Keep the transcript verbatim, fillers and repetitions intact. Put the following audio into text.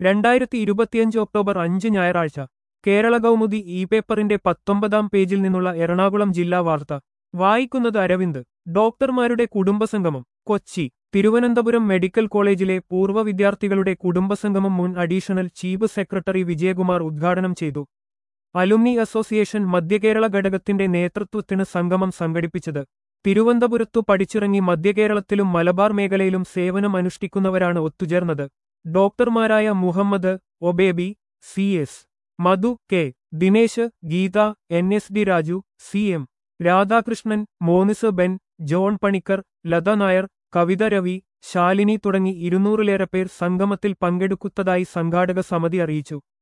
രണ്ടായിരത്തി ഇരുപത്തിയഞ്ച് ഒക്ടോബർ അഞ്ച് ഞായറാഴ്ച കേരള കൗമുദി ഇ പേപ്പറിന്റെ പത്തൊമ്പതാം പേജിൽ നിന്നുള്ള എറണാകുളം ജില്ലാ വാർത്ത വായിക്കുന്നത് അരവിന്ദ്. ഡോക്ടർമാരുടെ കുടുംബസംഗമം കൊച്ചി. തിരുവനന്തപുരം മെഡിക്കൽ കോളേജിലെ പൂർവ്വ വിദ്യാർത്ഥികളുടെ കുടുംബസംഗമം മുൻ അഡീഷണൽ ചീഫ് സെക്രട്ടറി വിജയകുമാർ ഉദ്ഘാടനം ചെയ്തു. അലുമിനി അസോസിയേഷൻ മധ്യകേരള ഘടകത്തിന്റെ നേതൃത്വത്തിന് സംഗമം സംഘടിപ്പിച്ചത്. തിരുവനന്തപുരത്തു പഠിച്ചിറങ്ങി മധ്യകേരളത്തിലും മലബാർ മേഖലയിലും സേവനം അനുഷ്ഠിക്കുന്നവരാണ് ഒത്തുചേർന്നത്. ഡോക്ടർമാരായ മുഹമ്മദ് ഒബേബി, C S Madhu, K Dinesh, Geetha, N S D Raju, C M Radhakrishnan, Monis Ben, John Panicker, Latha Nair, Kavitha Ravi, Shalini തുടങ്ങി ഇരുന്നൂറിലേറെ പേർ സംഗമത്തിൽ പങ്കെടുക്കുന്നതായി സംഘാടക സമിതി അറിയിച്ചു.